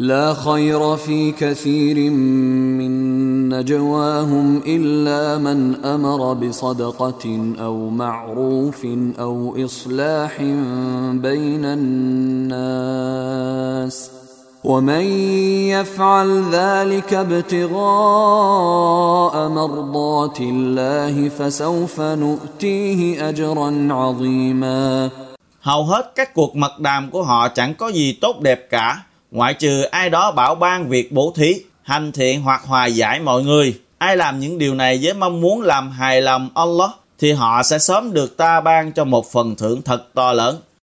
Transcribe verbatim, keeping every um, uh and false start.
لا خير في كثير من نجواهم إلا من أمر بصدقة أو معروف أو إصلاح بين الناس ومن يفعل ذلك ابتغاء مرضات الله فسوف نؤتيه أجرا عظيما. Hầu hết các cuộc mật đàm của họ chẳng có gì tốt đẹp cả, ngoại trừ ai đó bảo ban việc bố thí, hành thiện hoặc hòa giải mọi người. Ai làm những điều này với mong muốn làm hài lòng Allah thì họ sẽ sớm được ta ban cho một phần thưởng thật to lớn.